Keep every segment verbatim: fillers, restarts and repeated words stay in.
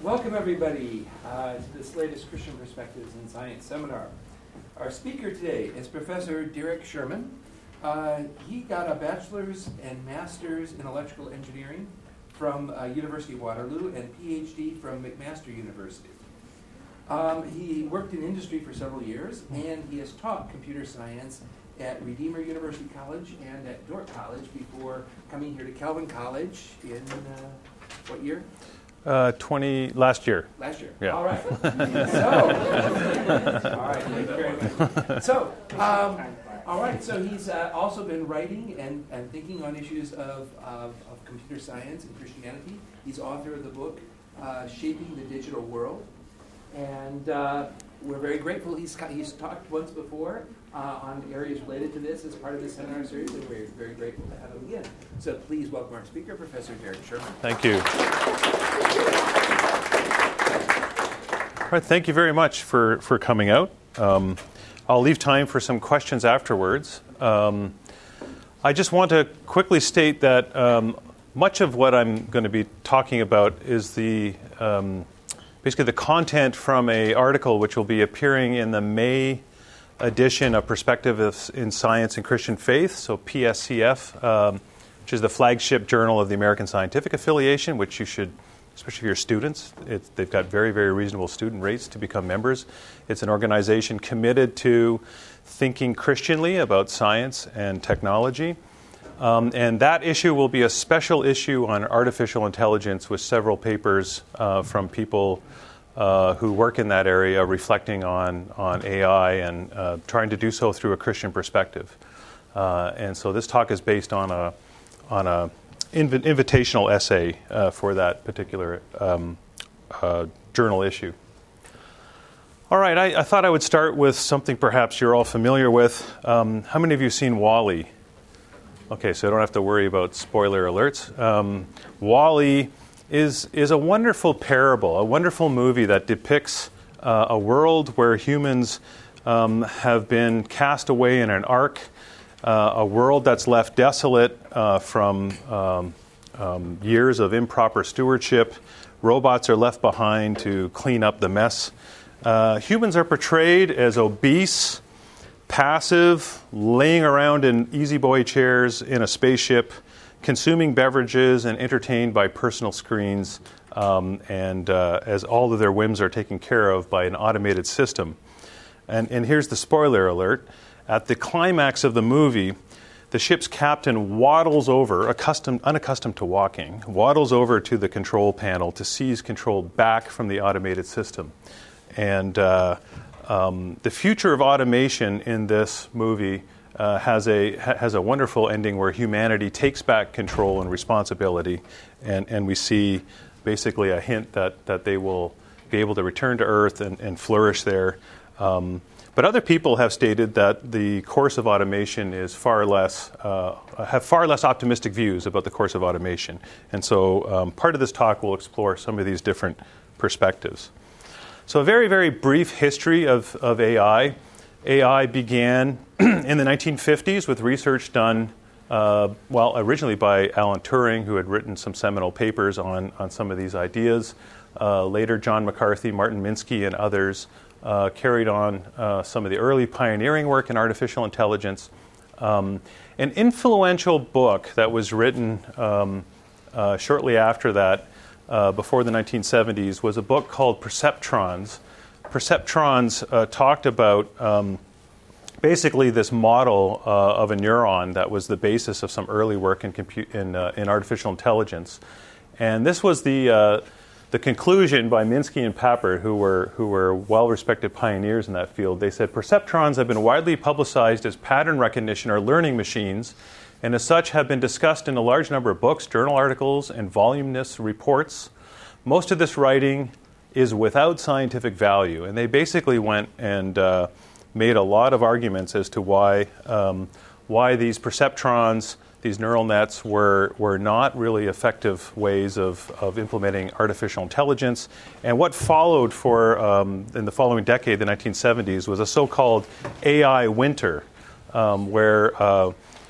Welcome, everybody, uh, to this latest Christian Perspectives in Science seminar. Our speaker today is Professor Derek Sherman. Uh, he got a bachelor's and master's in electrical engineering from uh, University of Waterloo and P H D from McMaster University. Um, he worked in industry for several years, and he has taught computer science at Redeemer University College and at Dordt College before coming here to Calvin College in uh, what year? Uh, twenty last year. Last year. Yeah. All right. So, all right. Thank you very much. So, um, all right. So he's uh, also been writing and, and thinking on issues of, of, of computer science and Christianity. He's author of the book uh, "Shaping the Digital World," and uh, we're very grateful. He's he's talked once before uh, on areas related to this as part of this seminar series, and we're very grateful to have him again. So please welcome our speaker, Professor Derek Sherman. Thank you. All right, thank you very much for, for coming out. Um, I'll leave time for some questions afterwards. Um, I just want to quickly state that um, much of what I'm going to be talking about is the um, basically the content from an article which will be appearing in the May edition of Perspectives in Science and Christian Faith, so P S C F, um, which is the flagship journal of the American Scientific Affiliation, which you should, especially for your students, it's, they've got very, very reasonable student rates to become members. It's an organization committed to thinking Christianly about science and technology. Um, and that issue will be a special issue on artificial intelligence with several papers uh, from people uh, who work in that area reflecting on, on A I and uh, trying to do so through a Christian perspective. Uh, and so this talk is based on a on a inv- invitational essay uh, for that particular um, uh, journal issue. All right, I, I thought I would start with something perhaps you're all familiar with. Um, how many of you have seen WALL-E? Okay, so I don't have to worry about spoiler alerts. Um, WALL-E is is a wonderful parable, a wonderful movie that depicts uh, a world where humans um, have been cast away in an ark, uh, a world that's left desolate uh, from um, um, years of improper stewardship. Robots are left behind to clean up the mess. Uh, humans are portrayed as obese, passive, laying around in easy boy chairs in a spaceship, consuming beverages and entertained by personal screens, um, and uh, as all of their whims are taken care of by an automated system. And, and here's the spoiler alert. At the climax of the movie, the ship's captain waddles over, accustomed, unaccustomed to walking, waddles over to the control panel to seize control back from the automated system. And uh, Um, the future of automation in this movie uh, has a ha- has a wonderful ending where humanity takes back control and responsibility, and, and we see basically a hint that, that they will be able to return to Earth and, and flourish there. Um, but other people have stated that the course of automation is far less uh, have far less optimistic views about the course of automation, and so um, part of this talk will explore some of these different perspectives. So a very, very brief history of, of A I. A I began in the nineteen fifties with research done, uh, well, originally by Alan Turing, who had written some seminal papers on, on some of these ideas. Uh, later, John McCarthy, Martin Minsky, and others uh, carried on uh, some of the early pioneering work in artificial intelligence. Um, an influential book that was written um, uh, shortly after that, Uh, before the nineteen seventies, was a book called Perceptrons. Perceptrons uh, talked about um, basically this model uh, of a neuron that was the basis of some early work in compu- in, uh, in artificial intelligence. And this was the uh, the conclusion by Minsky and Papert, who were who were well-respected pioneers in that field. They said perceptrons have been widely publicized as pattern recognition or learning machines, and as such have been discussed in a large number of books, journal articles, and voluminous reports. Most of this writing is without scientific value, and they basically went and uh, made a lot of arguments as to why um, why these perceptrons, these neural nets, were were not really effective ways of, of implementing artificial intelligence. And what followed for um, in the following decade, the nineteen seventies, was a so-called A I winter, um, where uh,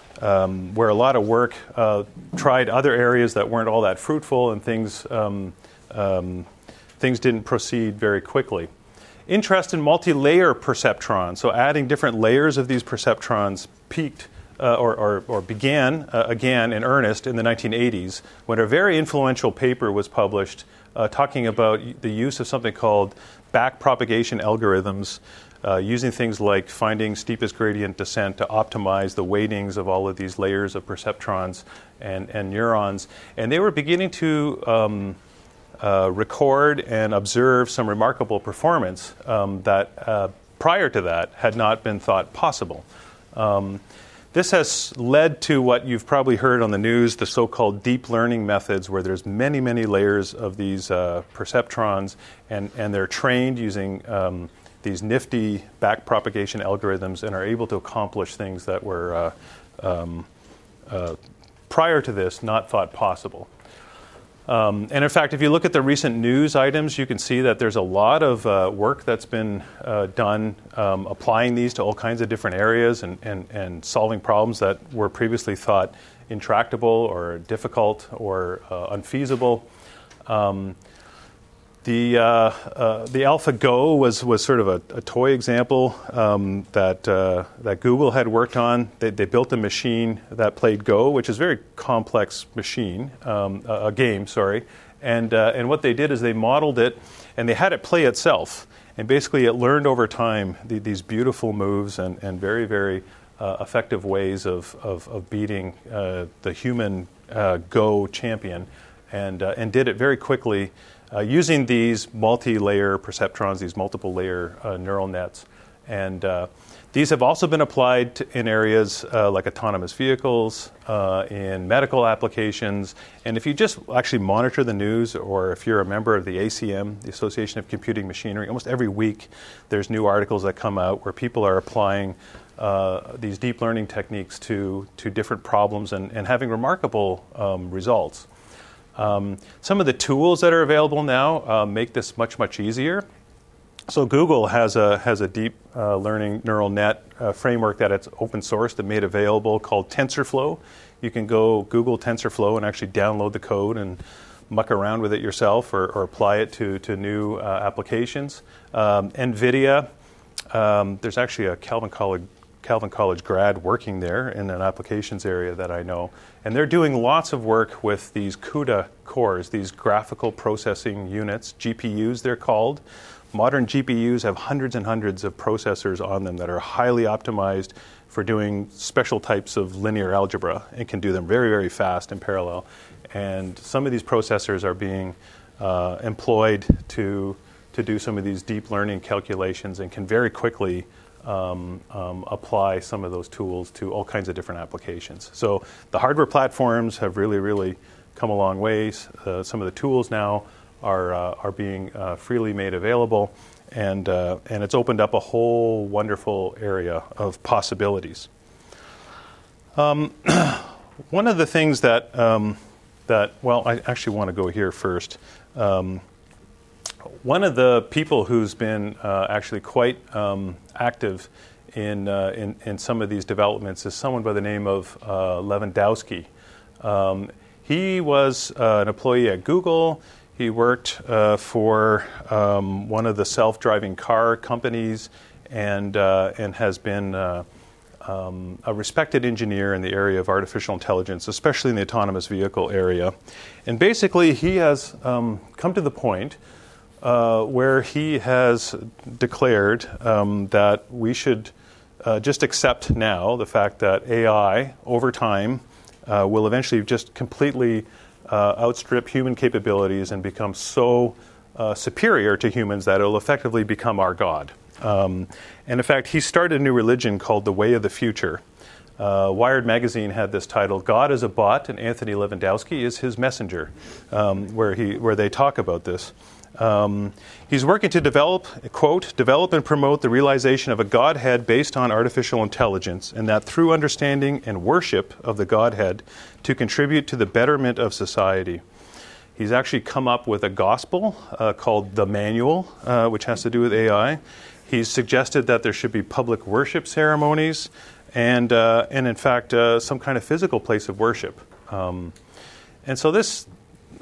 Um, where a lot of work uh, tried other areas that weren't all that fruitful, and things um, um, things didn't proceed very quickly. Interest in multi-layer perceptrons, so adding different layers of these perceptrons, peaked uh, or, or, or began uh, again in earnest in the nineteen eighties when a very influential paper was published uh, talking about the use of something called backpropagation algorithms, uh, using things like finding steepest gradient descent to optimize the weightings of all of these layers of perceptrons and, and neurons. And they were beginning to um, uh, record and observe some remarkable performance um, that uh, prior to that had not been thought possible. Um, This has led to what you've probably heard on the news, the so-called deep learning methods, where there's many, many layers of these uh, perceptrons, and, and they're trained using um, these nifty backpropagation algorithms and are able to accomplish things that were, uh, um, uh, prior to this, not thought possible. Um, and in fact, if you look at the recent news items, you can see that there's a lot of uh, work that's been uh, done um, applying these to all kinds of different areas and, and, and solving problems that were previously thought intractable or difficult or uh, unfeasible. Um, the uh, uh, the AlphaGo was was sort of a, a toy example um, that uh, that Google had worked on. They, they built a machine that played Go, which is a very complex machine, um, a, a game, sorry. And uh, and what they did is they modeled it, and they had it play itself. And basically, it learned over time the, these beautiful moves and, and very very uh, effective ways of of, of beating uh, the human uh, Go champion, and uh, and did it very quickly. Uh, using these multi-layer perceptrons, these multiple-layer uh, neural nets. And uh, these have also been applied to, in areas uh, like autonomous vehicles, uh, in medical applications. And if you just actually monitor the news, or if you're a member of the A C M, the Association of Computing Machinery, almost every week there's new articles that come out where people are applying uh, these deep learning techniques to, to different problems and, and having remarkable um, results. Um, some of the tools that are available now uh, make this much, much easier. So Google has a has a deep uh, learning neural net uh, framework that it's open sourced and made available called TensorFlow. You can go Google TensorFlow and actually download the code and muck around with it yourself, or, or apply it to, to new uh, applications. Um, NVIDIA, um, there's actually a Calvin College Calvin College grad working there in an applications area that I know. And they're doing lots of work with these CUDA cores, these graphical processing units, G P Us they're called. Modern G P Us have hundreds and hundreds of processors on them that are highly optimized for doing special types of linear algebra and can do them very, very fast in parallel. And some of these processors are being uh, employed to, to do some of these deep learning calculations and can very quickly Um, um, apply some of those tools to all kinds of different applications. So the hardware platforms have really, really come a long ways. Uh, some of the tools now are uh, are being uh, freely made available, and uh, and it's opened up a whole wonderful area of possibilities. Um, one of the things that um, that well, I actually want to go here first. Um, One of the people who's been uh, actually quite um, active in, uh, in in some of these developments is someone by the name of uh, Lewandowski. Um, he was uh, an employee at Google. He worked uh, for um, one of the self-driving car companies, and uh, and has been uh, um, a respected engineer in the area of artificial intelligence, especially in the autonomous vehicle area. And basically, he has um, come to the point Uh, where he has declared um, that we should uh, just accept now the fact that A I, over time, uh, will eventually just completely uh, outstrip human capabilities and become so uh, superior to humans that it will effectively become our God. Um, and in fact, he started a new religion called the Way of the Future. Uh, Wired magazine had this title, "God is a Bot, and Anthony Lewandowski is his messenger," um, where he where they talk about this. Um, he's working to develop, quote, develop and promote the realization of a Godhead based on artificial intelligence, and that through understanding and worship of the Godhead to contribute to the betterment of society. He's actually come up with a gospel uh, called The Manual, uh, which has to do with A I. He's suggested that there should be public worship ceremonies and, uh, and in fact, uh, some kind of physical place of worship. Um, and so this...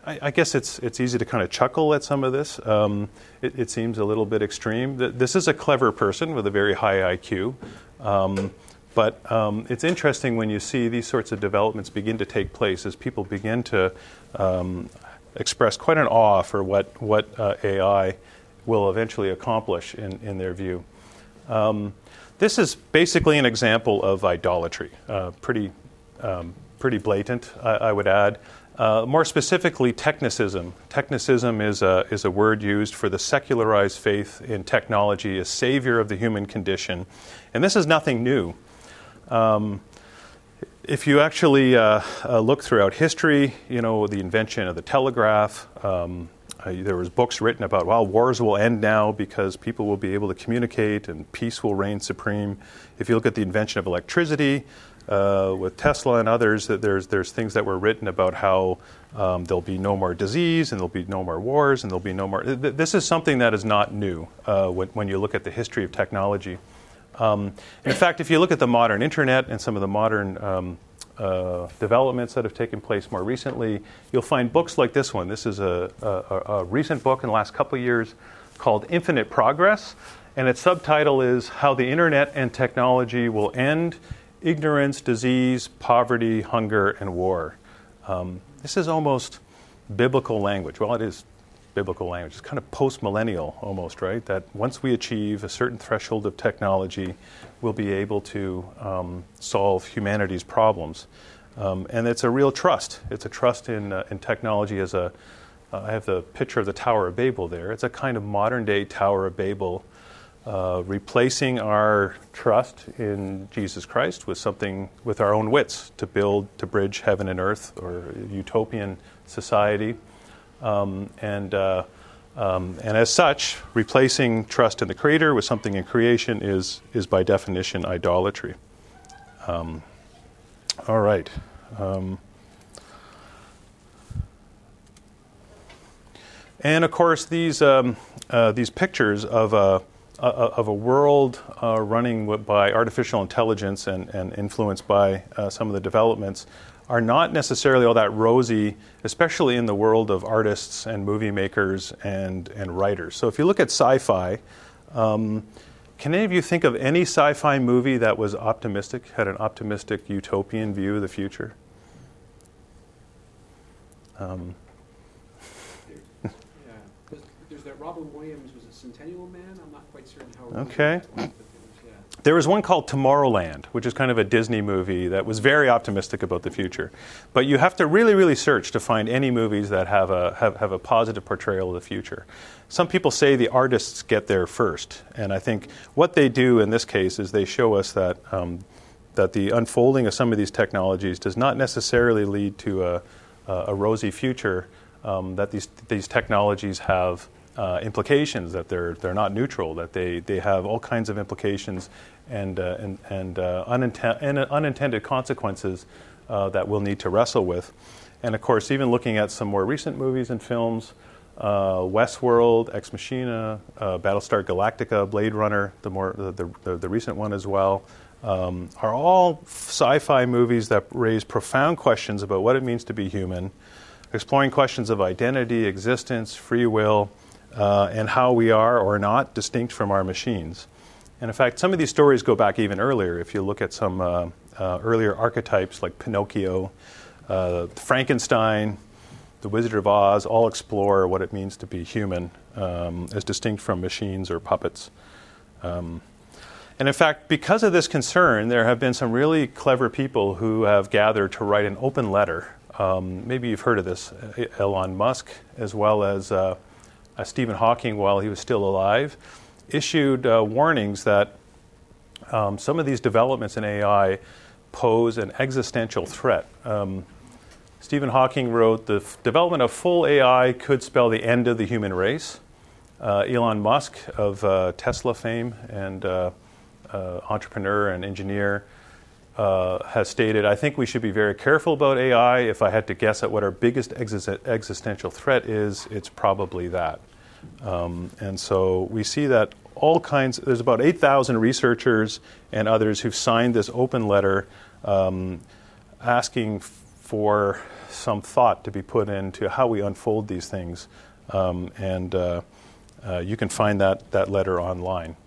I, I guess it's it's easy to kind of chuckle at some of this. Um, it, it seems a little bit extreme. This is a clever person with a very high I Q. Um, but um, it's interesting when you see these sorts of developments begin to take place as people begin to um, express quite an awe for what, what uh, A I will eventually accomplish in, in their view. Um, this is basically an example of idolatry, uh, pretty, um, pretty blatant, I, I would add. Uh, more specifically, technicism. Technicism is a, is a word used for the secularized faith in technology as savior of the human condition. And this is nothing new. Um, if you actually uh, uh, look throughout history, you know, the invention of the telegraph, um, uh, there was books written about, well, wars will end now because people will be able to communicate and peace will reign supreme. If you look at the invention of electricity, uh, with Tesla and others, that there's there's things that were written about how um, there'll be no more disease and there'll be no more wars and there'll be no more. Th- this is something that is not new uh, when, when you look at the history of technology. Um, in fact, if you look at the modern internet and some of the modern um, uh, developments that have taken place more recently, you'll find books like this one. This is a, a, a recent book in the last couple of years called Infinite Progress, and its subtitle is How the Internet and Technology Will End Ignorance, Disease, Poverty, Hunger, and War. Um, this is almost biblical language. Well, it is biblical language. It's kind of post-millennial almost, right? That once we achieve a certain threshold of technology, we'll be able to um, solve humanity's problems. Um, and it's a real trust. It's a trust in, uh, in technology as a, uh, I have the picture of the Tower of Babel there. It's a kind of modern-day Tower of Babel, uh, replacing our trust in Jesus Christ with something, with our own wits to build, to bridge heaven and earth or utopian society. Um, and uh, um, and as such, replacing trust in the Creator with something in creation is is by definition idolatry. Um, all right. Um, and of course, these um, uh, these pictures of a of a world uh, running by artificial intelligence and, and influenced by uh, some of the developments are not necessarily all that rosy, especially in the world of artists and movie makers and, and writers. So if you look at sci-fi, um, can any of you think of any sci-fi movie that was optimistic, had an optimistic utopian view of the future? Um. Yeah. There's, there's that Robin Williams, was it Centennial Man? I'm not quite certain how. Okay. It was, yeah. There was one called Tomorrowland, which is kind of a Disney movie that was very optimistic about the future. But you have to really, really search to find any movies that have a have, have a positive portrayal of the future. Some people say the artists get there first, and I think what they do in this case is they show us that um, that the unfolding of some of these technologies does not necessarily lead to a, a rosy future. Um, that these these technologies have uh, implications, that they're they're not neutral, that they, they have all kinds of implications and uh, and and, uh, uninten- and unintended consequences uh, that we'll need to wrestle with. And of course, even looking at some more recent movies and films, uh, Westworld, Ex Machina, uh, Battlestar Galactica, Blade Runner, the more the the, the recent one as well, um, are all sci-fi movies that raise profound questions about what it means to be human, exploring questions of identity, existence, free will, uh, and how we are or not distinct from our machines. And in fact, some of these stories go back even earlier. If you look at some uh, uh, earlier archetypes like Pinocchio, uh, Frankenstein, The Wizard of Oz, all explore what it means to be human um, as distinct from machines or puppets. Um, and in fact, because of this concern, there have been some really clever people who have gathered to write an open letter. Um, maybe you've heard of this, Elon Musk, as well as uh, uh, Stephen Hawking, while he was still alive, issued uh, warnings that um, some of these developments in A I pose an existential threat. Um, Stephen Hawking wrote, the f- development of full A I could spell the end of the human race. Uh, Elon Musk of uh, Tesla fame and uh, uh, entrepreneur and engineer Uh, has stated, I think we should be very careful about A I. If I had to guess at what our biggest exis- existential threat is, it's probably that. Um, and so we see that all kinds, there's about eight thousand researchers and others who've signed this open letter um, asking f- for some thought to be put into how we unfold these things. Um, and uh, uh, you can find that, that letter online.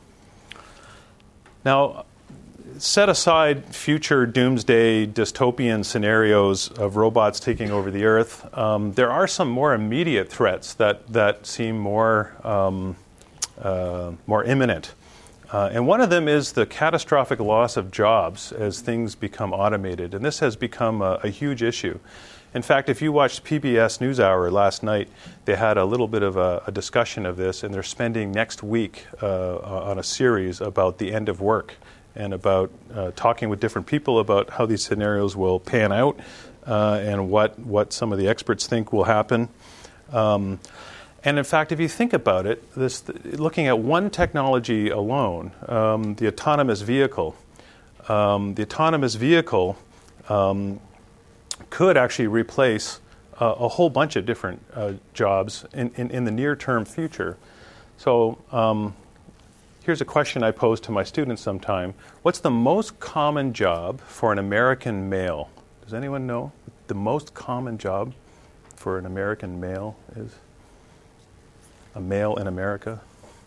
Now, set aside future doomsday dystopian scenarios of robots taking over the earth. Um, there are some more immediate threats that, that seem more, um, uh, more imminent. Uh, and one of them is the catastrophic loss of jobs as things become automated. And this has become a, a huge issue. In fact, if you watched P B S NewsHour last night, they had a little bit of a, a discussion of this, and they're spending next week uh, on a series about the end of work and about uh, talking with different people about how these scenarios will pan out uh, and what, what some of the experts think will happen. Um, and in fact, if you think about it, this, looking at one technology alone, um, the autonomous vehicle, um, the autonomous vehicle um, could actually replace uh, a whole bunch of different uh, jobs in, in, in the near-term future. So um, here's a question I pose to my students sometime. What's the most common job for an American male? Does anyone know the most common job for an American male is? A male in America?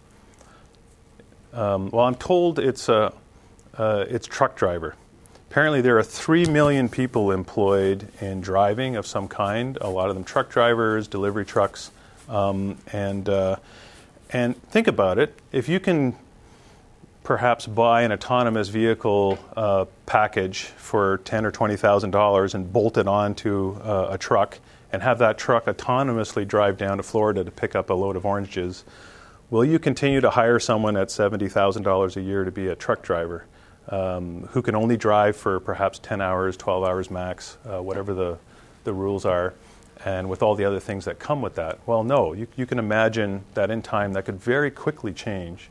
Um, well, I'm told it's, a, uh, it's truck driver. Apparently there are three million people employed in driving of some kind, a lot of them truck drivers, delivery trucks. Um, and, uh, and think about it. If you can perhaps buy an autonomous vehicle uh, package for ten thousand dollars or twenty thousand dollars and bolt it onto uh, a truck and have that truck autonomously drive down to Florida to pick up a load of oranges, will you continue to hire someone at seventy thousand dollars a year to be a truck driver um, who can only drive for perhaps ten hours, twelve hours max, uh, whatever the, the rules are, and with all the other things that come with that? Well, no. You, you can imagine that in time that could very quickly change,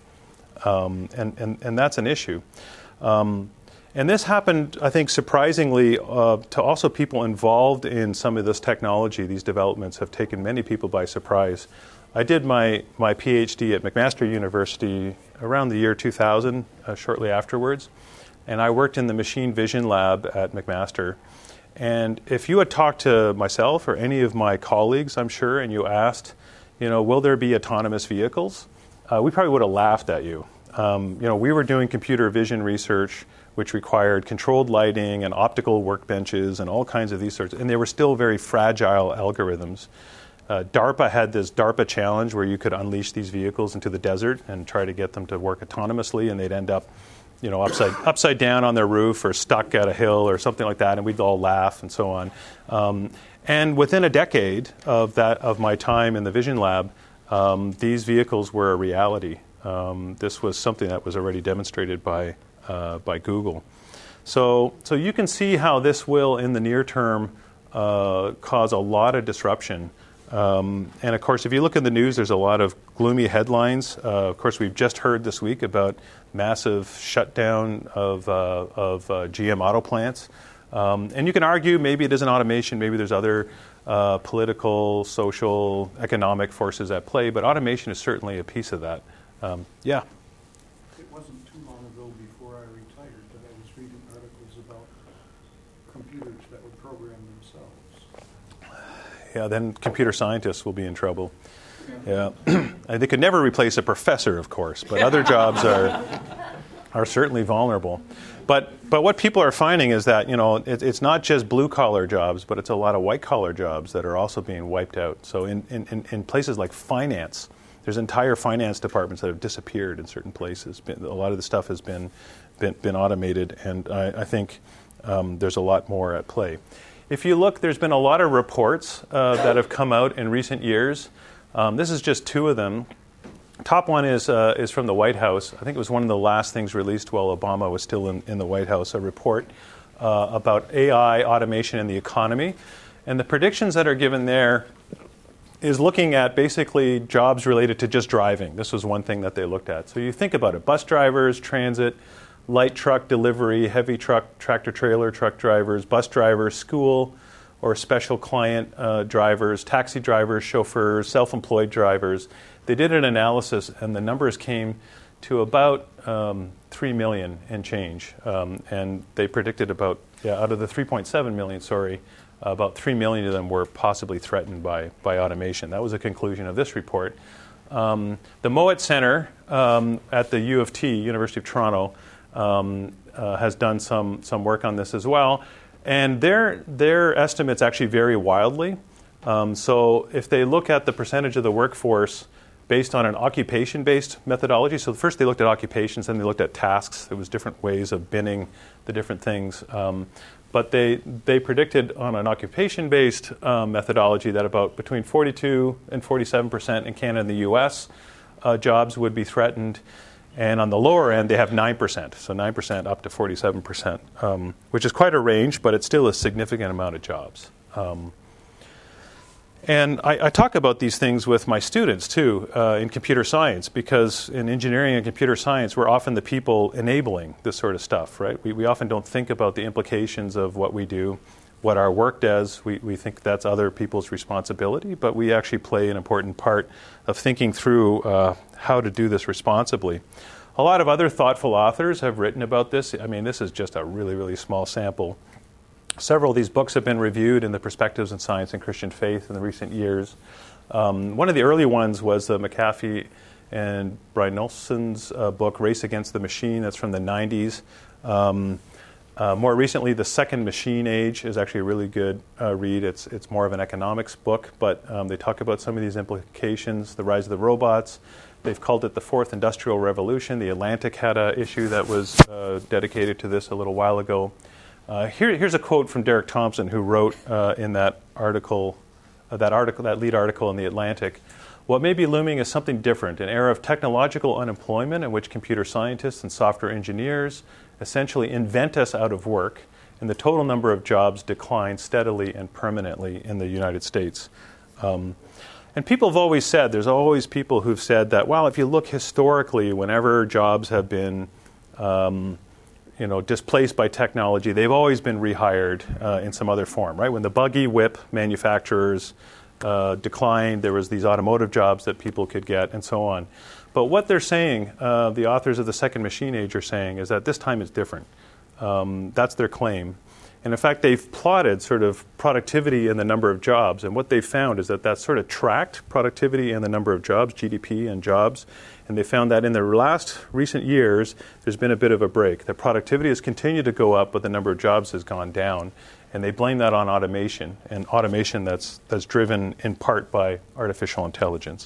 um, and, and, and that's an issue. Um, And this happened, I think, surprisingly uh, to also people involved in some of this technology. These developments have taken many people by surprise. I did my, my PhD at McMaster University around the year two thousand, uh, shortly afterwards, and I worked in the machine vision lab at McMaster. And if you had talked to myself or any of my colleagues, I'm sure, and you asked, you know, will there be autonomous vehicles? Uh, we probably would have laughed at you. Um, you know, we were doing computer vision research, which required controlled lighting and optical workbenches and all kinds of these sorts. And they were still very fragile algorithms. Uh, DARPA had this DARPA challenge where you could unleash these vehicles into the desert and try to get them to work autonomously, and they'd end up, you know, upside upside down on their roof or stuck at a hill or something like that, and we'd all laugh and so on. Um, and within a decade of that of my time in the vision lab, um, these vehicles were a reality. Um, this was something that was already demonstrated by uh, by Google. So, so you can see how this will, in the near term, uh, cause a lot of disruption. Um, and of course, if you look in the news, there's a lot of gloomy headlines. Uh, of course, we've just heard this week about massive shutdown of uh, of uh, G M auto plants. Um, and you can argue maybe it isn't automation, maybe there's other uh, political, social, economic forces at play, but automation is certainly a piece of that. Um, yeah. It wasn't too long ago before I retired that I was reading articles about computers that would program themselves. Yeah, then computer scientists will be in trouble. Yeah, and they could never replace a professor, of course, but other jobs are are certainly vulnerable. But but what people are finding is that, you know, it, it's not just blue collar jobs, but it's a lot of white collar jobs that are also being wiped out. So in in, in places like finance, there's entire finance departments that have disappeared in certain places. A lot of the stuff has been been, been automated, and I, I think um, there's a lot more at play. If you look, there's been a lot of reports uh, that have come out in recent years. Um, this is just two of them. Top one is uh, is from the White House. I think it was one of the last things released while Obama was still in, in the White House, a report uh, about A I automation in the economy. And the predictions that are given there is looking at basically jobs related to just driving. This was one thing that they looked at. So you think about it, bus drivers, transit, light truck delivery, heavy truck, tractor-trailer truck drivers, bus drivers, school or special client uh, drivers, taxi drivers, chauffeurs, self-employed drivers. They did an analysis, and the numbers came to about um, three million and change. Um, and they predicted about, yeah, out of the three point seven million, sorry, about three million of them were possibly threatened by, by automation. That was a conclusion of this report. Um, the Mowat Center um, at the U of T, University of Toronto, um, uh, has done some, some work on this as well. And their, their estimates actually vary wildly. Um, so if they look at the percentage of the workforce based on an occupation-based methodology, so first they looked at occupations, then they looked at tasks. There was different ways of binning the different things. Um, but they, they predicted on an occupation-based um, methodology that about between forty-two and forty-seven percent in Canada and the U S uh, jobs would be threatened. And on the lower end, they have nine percent, so nine percent up to forty-seven percent, um, which is quite a range, but it's still a significant amount of jobs. Um, And I, I talk about these things with my students, too, uh, in computer science, because in engineering and computer science, we're often the people enabling this sort of stuff, right? We, we often don't think about the implications of what we do, what our work does. We, we think that's other people's responsibility, but we actually play an important part of thinking through uh, how to do this responsibly. A lot of other thoughtful authors have written about this. I mean, this is just a really, really small sample. Several of these books have been reviewed in the Perspectives in Science and Christian Faith in the recent years. Um, one of the early ones was uh, McAfee and Brynjolfsson's uh, book, Race Against the Machine. That's from the nineties. Um, uh, more recently, The Second Machine Age is actually a really good uh, read. It's, it's more of an economics book, but um, they talk about some of these implications, the rise of the robots. They've called it the Fourth Industrial Revolution. The Atlantic had an issue that was uh, dedicated to this a little while ago. Uh, here, here's a quote from Derek Thompson, who wrote uh, in that article, uh, that article, that lead article in the Atlantic. What may be looming is something different, an era of technological unemployment in which computer scientists and software engineers essentially invent us out of work, and the total number of jobs decline steadily and permanently in the United States. Um, and people have always said, there's always people who've said that, well, if you look historically, whenever jobs have been um, you know, displaced by technology, they've always been rehired uh, in some other form, right? When the buggy whip manufacturers uh, declined, there was these automotive jobs that people could get, and so on. But what they're saying, uh, the authors of The Second Machine Age are saying, is that this time it's different. Um, that's their claim. And in fact, they've plotted sort of productivity and the number of jobs, and what they've found is that that sort of tracked productivity and the number of jobs, G D P and jobs, and they found that in the last recent years, there's been a bit of a break. The productivity has continued to go up, but the number of jobs has gone down, and they blame that on automation, and automation that's that's driven in part by artificial intelligence.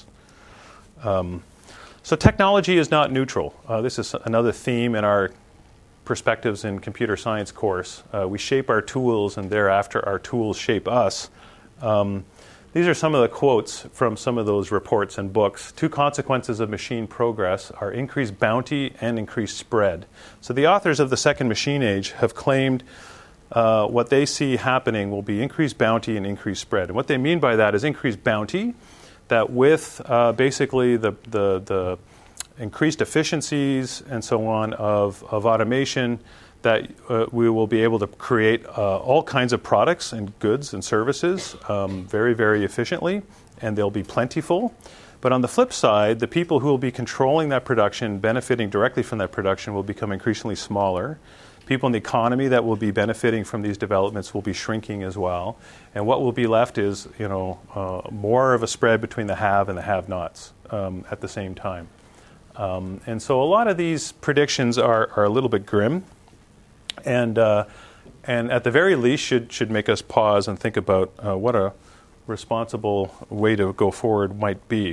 Um, so technology is not neutral. Uh, this is another theme in our Perspectives in Computer Science course. Uh, we shape our tools, and thereafter our tools shape us. Um, these are some of the quotes from some of those reports and books. Two consequences of machine progress are increased bounty and increased spread. So the authors of The Second Machine Age have claimed uh, what they see happening will be increased bounty and increased spread. And what they mean by that is increased bounty, that with uh, basically the, the, the increased efficiencies and so on of, of automation, that uh, we will be able to create uh, all kinds of products and goods and services um, very, very efficiently, and they'll be plentiful. But on the flip side, the people who will be controlling that production, benefiting directly from that production, will become increasingly smaller. People in the economy that will be benefiting from these developments will be shrinking as well. And what will be left is, you know, uh, more of a spread between the have and the have-nots um, at the same time. Um, and so a lot of these predictions are, are a little bit grim, and uh, and at the very least should should make us pause and think about uh, what a responsible way to go forward might be.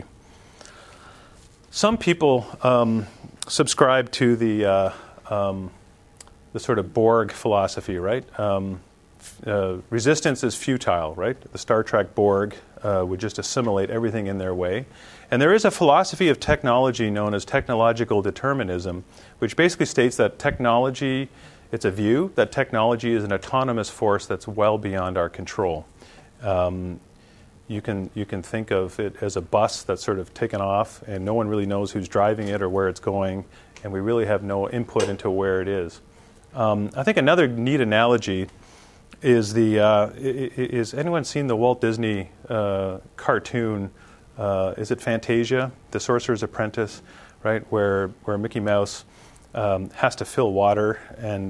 Some people um, subscribe to the uh, um, the sort of Borg philosophy, right? Um, uh, resistance is futile, right? The Star Trek Borg uh, would just assimilate everything in their way. And there is a philosophy of technology known as technological determinism, which basically states that technology, it's a view that technology is an autonomous force that's well beyond our control. Um, you can you can think of it as a bus that's sort of taken off, and no one really knows who's driving it or where it's going, and we really have no input into where it is. Um, I think another neat analogy is the uh, is anyone seen the Walt Disney uh, cartoon? Uh, is it Fantasia, The Sorcerer's Apprentice, right? Where where Mickey Mouse um, has to fill water and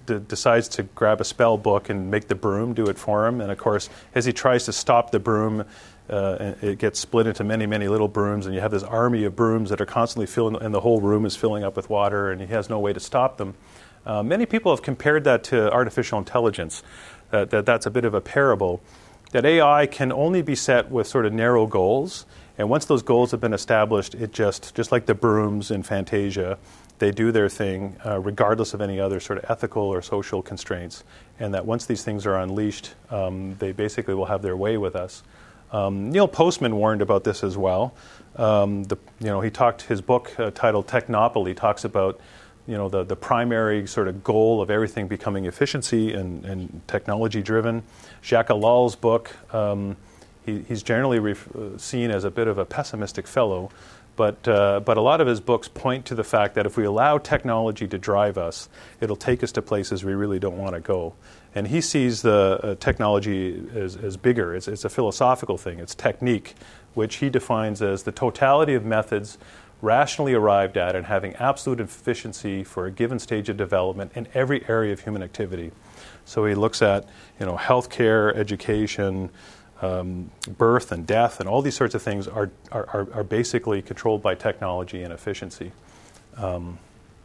d- decides to grab a spell book and make the broom do it for him. And of course, as he tries to stop the broom, uh, it gets split into many, many little brooms, and you have this army of brooms that are constantly filling, and the whole room is filling up with water, and he has no way to stop them. Uh, many people have compared that to artificial intelligence, that, that that's a bit of a parable, that A I can only be set with sort of narrow goals, and once those goals have been established, it just, just like the brooms in Fantasia, they do their thing uh, regardless of any other sort of ethical or social constraints, and that once these things are unleashed, um, they basically will have their way with us. Um, Neil Postman warned about this as well. Um, the, you know, he talked, his book uh, titled Technopoly talks about you know, the, the primary sort of goal of everything becoming efficiency and, and technology-driven. Jacques Allal's book, um, he, he's generally ref- uh, seen as a bit of a pessimistic fellow, but, uh, but a lot of his books point to the fact that if we allow technology to drive us, it'll take us to places we really don't want to go. And he sees the uh, technology as, as bigger. It's, it's a philosophical thing. It's technique, which he defines as the totality of methods rationally arrived at and having absolute efficiency for a given stage of development in every area of human activity. So he looks at, you know, healthcare, education, um, birth and death, and all these sorts of things are are, are basically controlled by technology and efficiency. Um,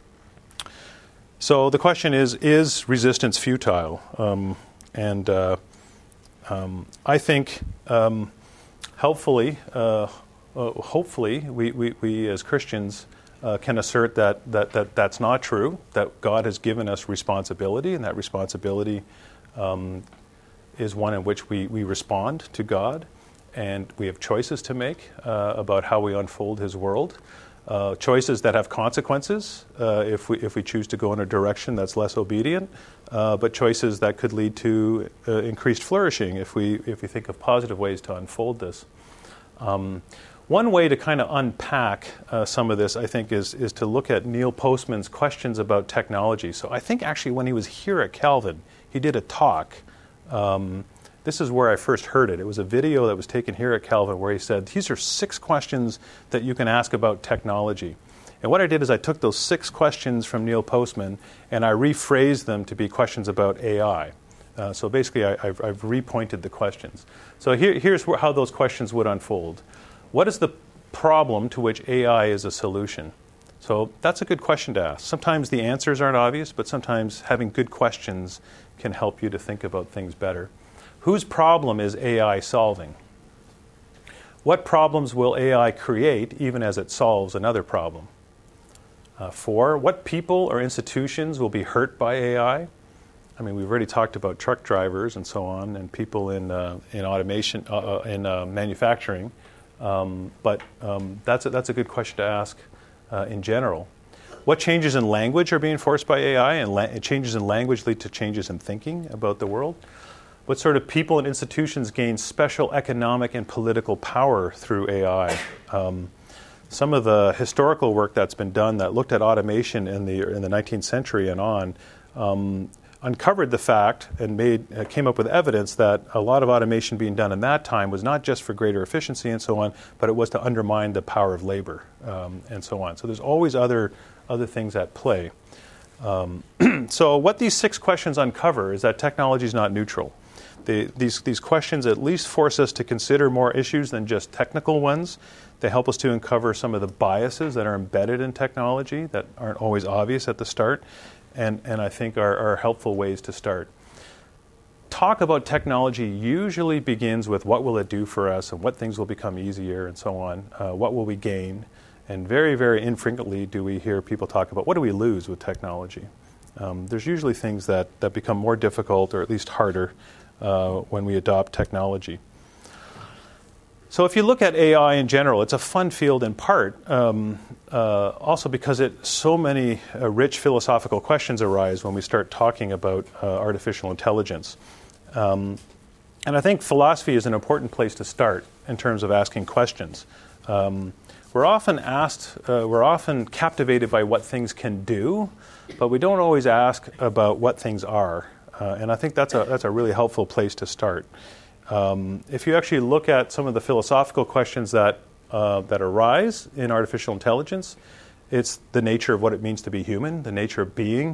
so the question is, is resistance futile? Um, and uh, um, I think um, helpfully, uh, Uh, hopefully, we, we, we as Christians uh, can assert that, that, that that's not true, that God has given us responsibility, and that responsibility um, is one in which we, we respond to God, and we have choices to make uh, about how we unfold His world, uh, choices that have consequences uh, if we if we choose to go in a direction that's less obedient, uh, but choices that could lead to uh, increased flourishing if we if we think of positive ways to unfold this. Um, One way to kind of unpack uh, some of this, I think, is is to look at Neil Postman's questions about technology. So I think actually when he was here at Calvin, he did a talk. Um, this is where I first heard it. It was a video that was taken here at Calvin where he said, these are six questions that you can ask about technology. And what I did is I took those six questions from Neil Postman and I rephrased them to be questions about A I. Uh, so basically I, I've, I've repointed the questions. So here, here's where, how those questions would unfold. What is the problem to which A I is a solution? So that's a good question to ask. Sometimes the answers aren't obvious, but sometimes having good questions can help you to think about things better. Whose problem is A I solving? What problems will A I create even as it solves another problem? Uh, four, what people or institutions will be hurt by A I? I mean, we've already talked about truck drivers and so on, and people in uh, in automation, uh, in uh, manufacturing. Um, but um, that's, a, that's a good question to ask uh, in general. What changes in language are being forced by A I, and la- changes in language lead to changes in thinking about the world? What sort of people and institutions gain special economic and political power through A I? Um, some of the historical work that's been done that looked at automation in the in the nineteenth century and on um, uncovered the fact and made uh, came up with evidence that a lot of automation being done in that time was not just for greater efficiency and so on, but it was to undermine the power of labor um, and so on. So there's always other other things at play. Um, so what these six questions uncover is that technology is not neutral. They, these these questions at least force us to consider more issues than just technical ones. They help us to uncover some of the biases that are embedded in technology that aren't always obvious at the start. And, and I think are, are helpful ways to start. Talk about technology usually begins with what will it do for us and what things will become easier and so on. Uh, what will we gain? And very, very infrequently do we hear people talk about what do we lose with technology. Um, there's usually things that, that become more difficult or at least harder uh, when we adopt technology. So if you look at A I in general, it's a fun field in part, um, uh, also because it so many uh, rich philosophical questions arise when we start talking about uh, artificial intelligence. Um, and I think philosophy is an important place to start in terms of asking questions. Um, we're often asked, uh, we're often captivated by what things can do, but we don't always ask about what things are. Uh, and I think that's a that's a really helpful place to start. Um, if you actually look at some of the philosophical questions that uh, that arise in artificial intelligence, it's the nature of what it means to be human, the nature of being,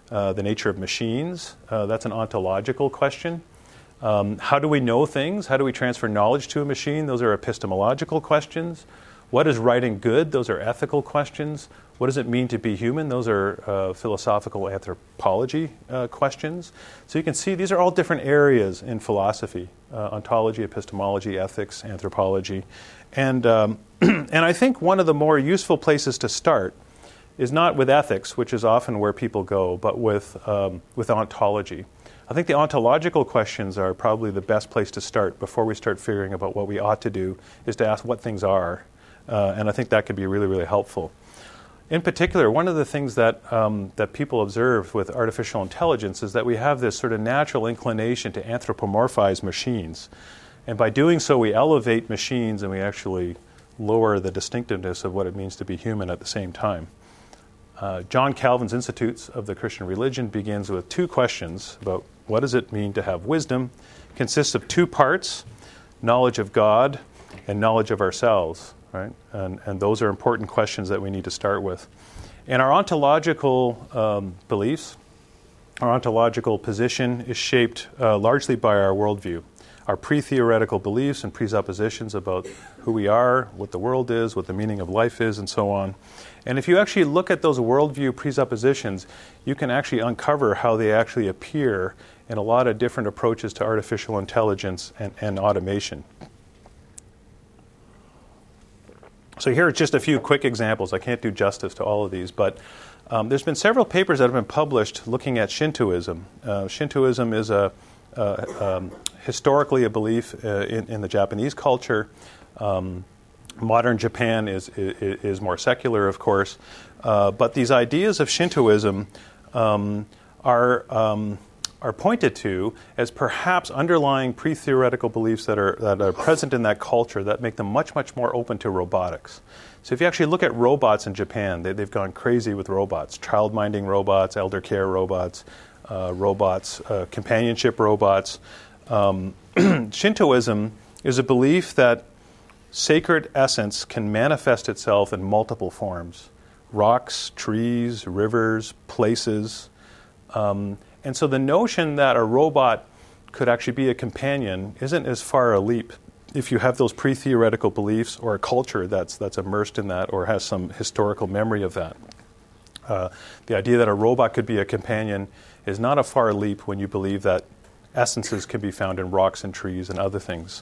uh, the nature of machines. Uh, that's an ontological question. Um, how do we know things? How do we transfer knowledge to a machine? Those are epistemological questions. What is right and good? Those are ethical questions. What does it mean to be human? Those are uh, philosophical anthropology uh, questions. So you can see these are all different areas in philosophy: uh, ontology, epistemology, ethics, anthropology. And, um, and I think one of the more useful places to start is not with ethics, which is often where people go, but with, um, with ontology. I think the ontological questions are probably the best place to start before we start figuring about what we ought to do, is to ask what things are. Uh, and I think that could be really, really helpful. In particular, one of the things that um, that people observe with artificial intelligence is that we have this sort of natural inclination to anthropomorphize machines. And by doing so, we elevate machines and we actually lower the distinctiveness of what it means to be human at the same time. Uh, John Calvin's Institutes of the Christian Religion begins with two questions about what does it mean to have wisdom. It consists of two parts: knowledge of God and knowledge of ourselves. Right? And, and those are important questions that we need to start with. And our ontological um, beliefs, our ontological position is shaped uh, largely by our worldview, our pre-theoretical beliefs and presuppositions about who we are, what the world is, what the meaning of life is, and so on. And if you actually look at those worldview presuppositions, you can actually uncover how they actually appear in a lot of different approaches to artificial intelligence and, and automation. So here are just a few quick examples. I can't do justice to all of these, but um, there's been several papers that have been published looking at Shintoism. Uh, Shintoism is a uh, um, historically a belief uh, in, in the Japanese culture. Um, modern Japan is, is is more secular, of course, uh, but these ideas of Shintoism um, are um, are pointed to as perhaps underlying pre-theoretical beliefs that are that are present in that culture that make them much, much more open to robotics. So if you actually look at robots in Japan, they, they've gone crazy with robots, child-minding robots, elder care robots, uh, robots, uh, companionship robots. Um, Shintoism is a belief that sacred essence can manifest itself in multiple forms: rocks, trees, rivers, places. Um, And so the notion that a robot could actually be a companion isn't as far a leap if you have those pre-theoretical beliefs or a culture that's that's immersed in that or has some historical memory of that. Uh, the idea that a robot could be a companion is not a far leap when you believe that essences can be found in rocks and trees and other things.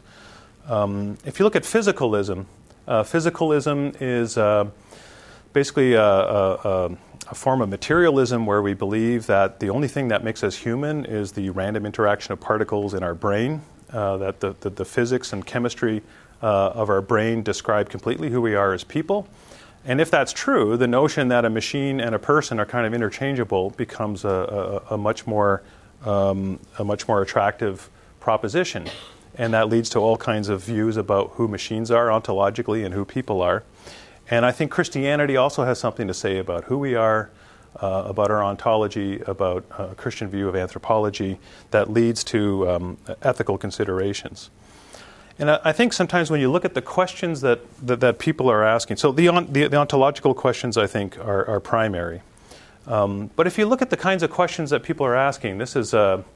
Um, if you look at physicalism, uh, physicalism is uh, basically a, a, a a form of materialism where we believe that the only thing that makes us human is the random interaction of particles in our brain, uh, that the, the, the physics and chemistry uh, of our brain describe completely who we are as people. And if that's true, the notion that a machine and a person are kind of interchangeable becomes a, a, a much more um, a much more attractive proposition. And that leads to all kinds of views about who machines are ontologically and who people are. And I think Christianity also has something to say about who we are, uh, about our ontology, about a Christian view of anthropology that leads to um, ethical considerations. And I, I think sometimes when you look at the questions that, that, that people are asking, so the, on, the, the ontological questions, I think, are, are primary. Um, but if you look at the kinds of questions that people are asking, this is a,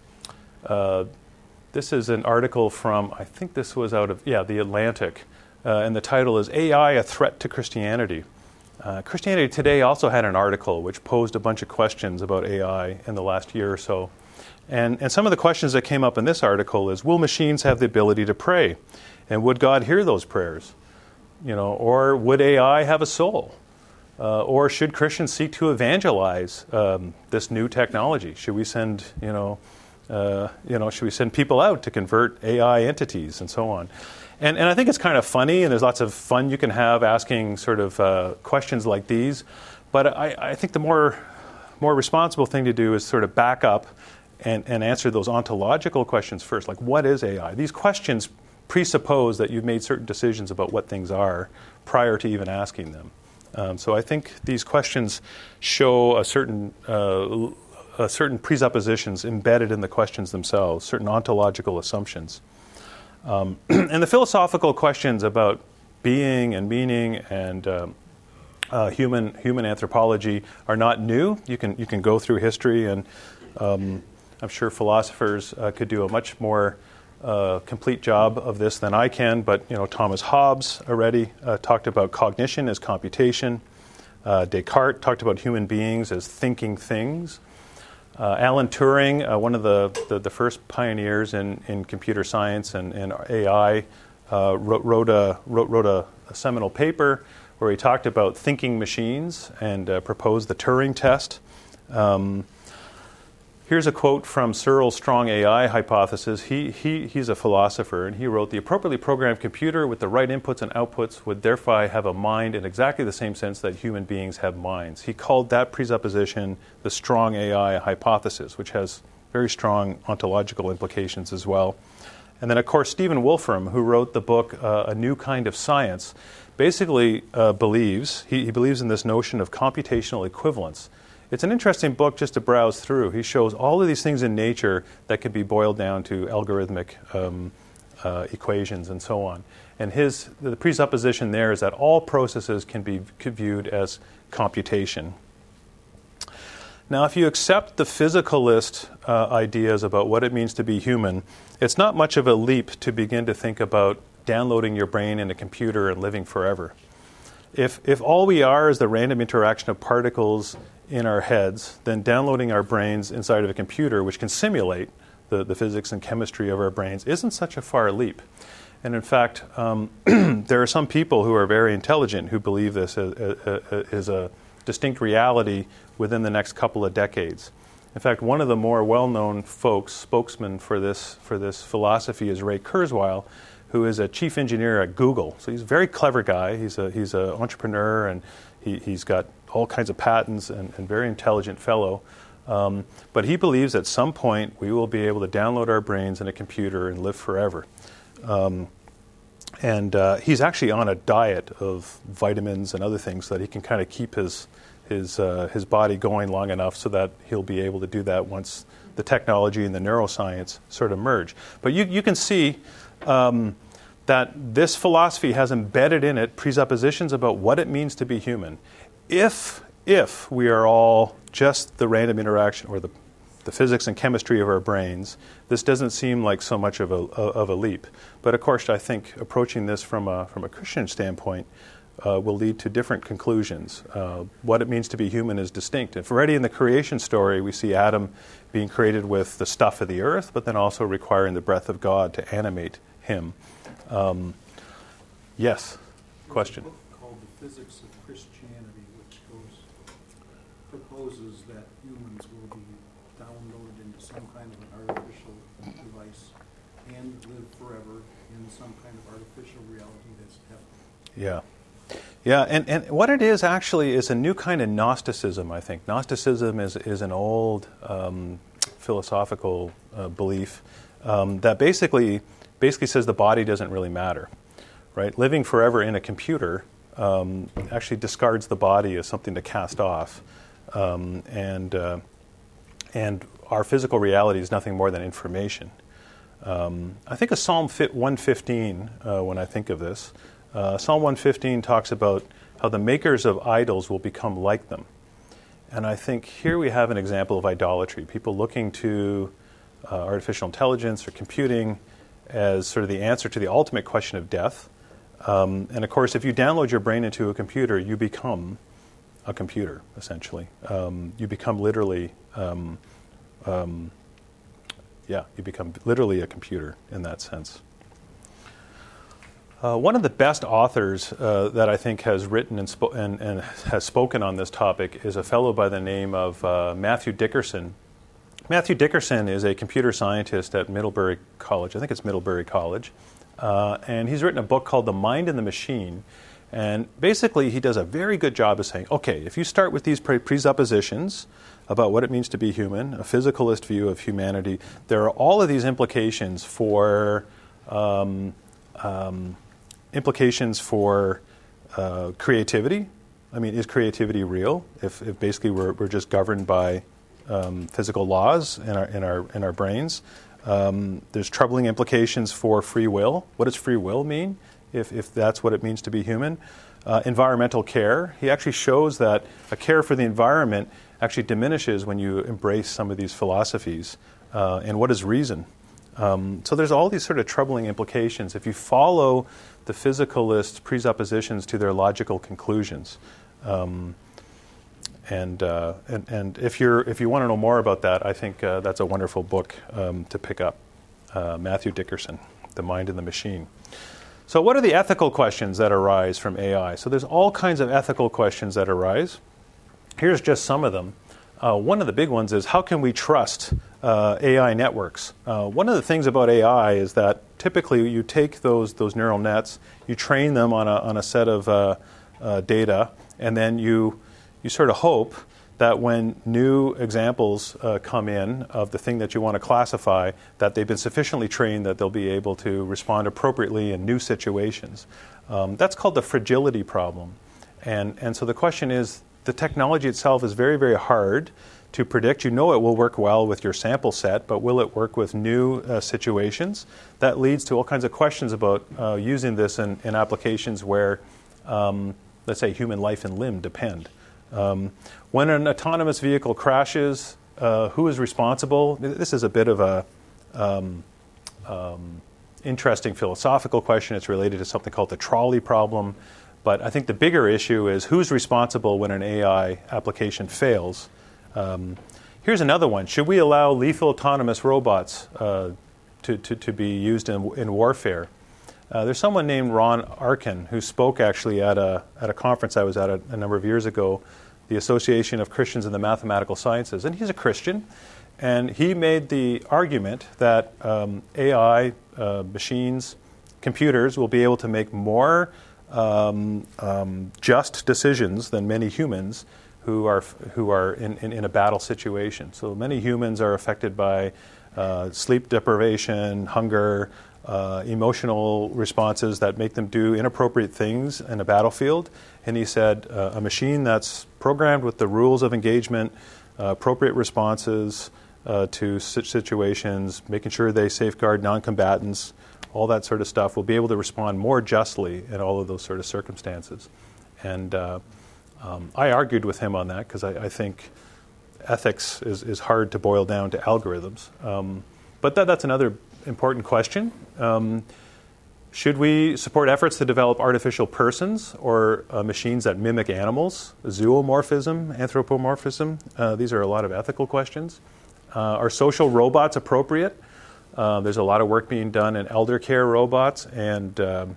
uh, this is an article from, I think this was out of, yeah, The Atlantic. Uh, and the title is A I, a Threat to Christianity. Uh, Christianity Today also had an article which posed a bunch of questions about A I in the last year or so. And, and some of the questions that came up in this article is, will machines have the ability to pray? And would God hear those prayers? You know, or would A I have a soul? Uh, or should Christians seek to evangelize um, this new technology? Should we send, you know, uh, you know, should we send people out to convert A I entities and so on? And, and I think it's kind of funny, and there's lots of fun you can have asking sort of uh, questions like these. But I, I think the more more responsible thing to do is sort of back up and, and answer those ontological questions first. Like, what is A I? These questions presuppose that you've made certain decisions about what things are prior to even asking them. Um, so I think these questions show a certain uh, a certain presuppositions embedded in the questions themselves, certain ontological assumptions. Um, and the philosophical questions about being and meaning and um, uh, human human anthropology are not new. You can you can go through history, and um, I'm sure philosophers uh, could do a much more uh, complete job of this than I can. But you know, Thomas Hobbes already uh, talked about cognition as computation. Uh, Descartes talked about human beings as thinking things. Uh, Alan Turing, uh, one of the, the, the first pioneers in, in computer science and, and A I, uh, wrote, wrote, a, wrote, wrote a, a seminal paper where he talked about thinking machines and uh, proposed the Turing test. Um, here's a quote from Searle's strong A I hypothesis. He, he, he's a philosopher, and he wrote, "The appropriately programmed computer with the right inputs and outputs would therefore have a mind in exactly the same sense that human beings have minds." He called that presupposition the strong A I hypothesis, which has very strong ontological implications as well. And then, of course, Stephen Wolfram, who wrote the book uh, A New Kind of Science, basically uh, believes, he, he believes in this notion of computational equivalence. It's an interesting book just to browse through. He shows all of these things in nature that can be boiled down to algorithmic um, uh, equations and so on. And his the presupposition there is that all processes can be viewed as computation. Now, if you accept the physicalist uh, ideas about what it means to be human, it's not much of a leap to begin to think about downloading your brain in a computer and living forever. If if all we are is the random interaction of particles in our heads, then downloading our brains inside of a computer, which can simulate the, the physics and chemistry of our brains, isn't such a far leap. And in fact, um, there are some people who are very intelligent who believe this is, is a distinct reality within the next couple of decades. In fact, one of the more well-known folks, spokesman for this for this philosophy, is Ray Kurzweil, who is a chief engineer at Google. So he's a very clever guy. He's a he's an entrepreneur, and he, he's got all kinds of patents, and, and very intelligent fellow. Um, but he believes at some point we will be able to download our brains in a computer and live forever. Um, and uh, he's actually on a diet of vitamins and other things so that he can kind of keep his his uh, his body going long enough so that he'll be able to do that once the technology and the neuroscience sort of merge. But you you can see um, that this philosophy has embedded in it presuppositions about what it means to be human. If if we are all just the random interaction or the the physics and chemistry of our brains, this doesn't seem like so much of a of a leap. But of course, I think approaching this from a from a Christian standpoint uh, will lead to different conclusions. Uh, what it means to be human is distinct. If already in the creation story we see Adam being created with the stuff of the earth, but then also requiring the breath of God to animate him. Um, yes, question. There's a book called The Physics of Christianity, which goes proposes that humans will be downloaded into some kind of an artificial device and live forever in some kind of artificial reality that's heaven. Yeah. Yeah, and, and what it is actually is a new kind of Gnosticism, I think. Gnosticism is, is an old um, philosophical uh, belief um, that basically basically says the body doesn't really matter, right? Living forever in a computer um, actually discards the body as something to cast off. Um, and uh, and our physical reality is nothing more than information. Um, I think of Psalm one fifteen uh, when I think of this. Uh, Psalm one fifteen talks about how the makers of idols will become like them. And I think here we have an example of idolatry, people looking to uh, artificial intelligence or computing as sort of the answer to the ultimate question of death. Um, and of course, if you download your brain into a computer, you become a computer, essentially. Um, you become literally, um, um, yeah, you become literally a computer in that sense. Uh, one of the best authors uh, that I think has written and, spo- and, and has spoken on this topic is a fellow by the name of uh, Matthew Dickerson. Matthew Dickerson is a computer scientist at Middlebury College. I think it's Middlebury College. Uh, and he's written a book called The Mind and the Machine. And basically, he does a very good job of saying, okay, if you start with these pre- presuppositions about what it means to be human, a physicalist view of humanity, there are all of these implications for um, um, implications for uh, creativity. I mean, is creativity real? If, if basically we're, we're just governed by um, physical laws in our in our in our brains, um, there's troubling implications for free will. What does free will mean? If if that's what it means to be human, uh, environmental care. He actually shows that a care for the environment actually diminishes when you embrace some of these philosophies. Uh, and what is reason? Um, so there's all these sort of troubling implications if you follow the physicalist presuppositions to their logical conclusions. Um, and, uh, and and if you're if you want to know more about that, I think uh, that's a wonderful book um, to pick up. Uh, Matthew Dickerson, The Mind and the Machine. So what are the ethical questions that arise from A I? So there's all kinds of ethical questions that arise. Here's just some of them. Uh, one of the big ones is, how can we trust uh, A I networks? Uh, one of the things about A I is that typically you take those those neural nets, you train them on a on a set of uh, uh, data, and then you you sort of hope that when new examples uh, come in of the thing that you want to classify, that they've been sufficiently trained that they'll be able to respond appropriately in new situations. Um, that's called the fragility problem. And and so the question is, the technology itself is very, very hard to predict. You know it will work well with your sample set, but will it work with new uh, situations? That leads to all kinds of questions about uh, using this in, in applications where, um, let's say, human life and limb depend. Um, when an autonomous vehicle crashes, uh, who is responsible? This is a bit of a um, um, interesting philosophical question. It's related to something called the trolley problem. But I think the bigger issue is, who's responsible when an A I application fails? Um, here's another one. Should we allow lethal autonomous robots uh, to, to, to be used in, in warfare? Uh, there's someone named Ron Arkin who spoke actually at a, at a conference I was at a, a number of years ago, the Association of Christians in the Mathematical Sciences. And he's a Christian. And he made the argument that um, A I, uh, machines, computers will be able to make more Um, um, just decisions than many humans who are who are in, in, in a battle situation. So many humans are affected by uh, sleep deprivation, hunger, uh, emotional responses that make them do inappropriate things in a battlefield. And he said uh, a machine that's programmed with the rules of engagement, uh, appropriate responses uh, to such situations, making sure they safeguard non-combatants, all that sort of stuff, will be able to respond more justly in all of those sort of circumstances. And uh, um, I argued with him on that because I, I think ethics is, is hard to boil down to algorithms. Um, but that, that's another important question. Um, should we support efforts to develop artificial persons or uh, machines that mimic animals? Zoomorphism, anthropomorphism, uh, these are a lot of ethical questions. Uh, are social robots appropriate? Uh, there's a lot of work being done in elder care robots and um,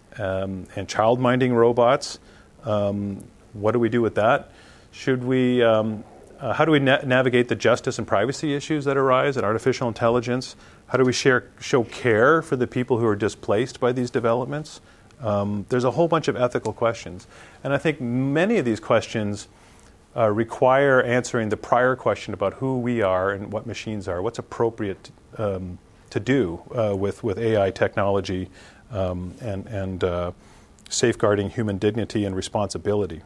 um, and child-minding robots. Um, what do we do with that? Should we? Um, uh, how do we na- navigate the justice and privacy issues that arise in artificial intelligence? How do we share, show care for the people who are displaced by these developments? Um, there's a whole bunch of ethical questions, and I think many of these questions uh, require answering the prior question about who we are and what machines are. What's appropriate Um, to do uh, with with A I technology um, and and uh, safeguarding human dignity and responsibility.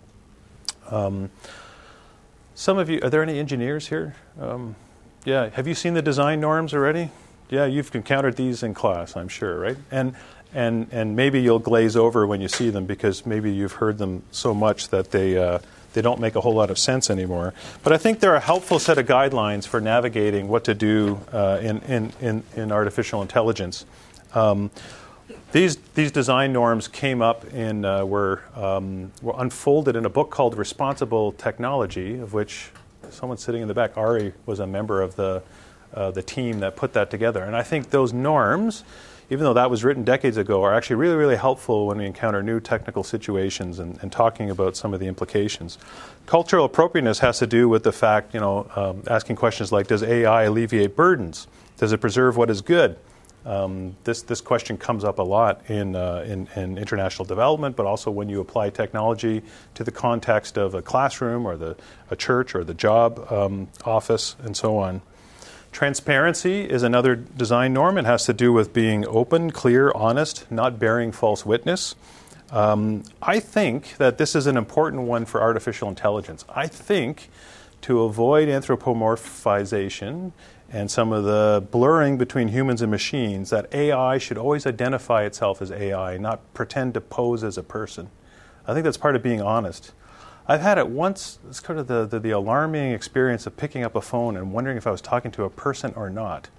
Um, some of you, are there any engineers here? Um, yeah, have you seen the design norms already? Yeah, you've encountered these in class, I'm sure, right? And and and maybe you'll glaze over when you see them because maybe you've heard them so much that they. Uh, They don't make a whole lot of sense anymore. But I think they're a helpful set of guidelines for navigating what to do uh, in, in, in, in artificial intelligence. Um, these, these design norms came up in, uh, were, um, were unfolded in a book called Responsible Technology, of which someone sitting in the back, Ari, was a member of the, uh, the team that put that together. And I think those norms, even though that was written decades ago, are actually really, really helpful when we encounter new technical situations and, and talking about some of the implications. Cultural appropriateness has to do with the fact, you know, um, asking questions like, does A I alleviate burdens? Does it preserve what is good? Um, this this question comes up a lot in, uh, in in international development, but also when you apply technology to the context of a classroom or the a church or the job um, office and so on. Transparency is another design norm. It has to do with being open, clear, honest, not bearing false witness. Um, I think that this is an important one for artificial intelligence. I think to avoid anthropomorphization and some of the blurring between humans and machines, that A I should always identify itself as A I, not pretend to pose as a person. I think that's part of being honest. I've had it once, it's kind of the, the, the alarming experience of picking up a phone and wondering if I was talking to a person or not.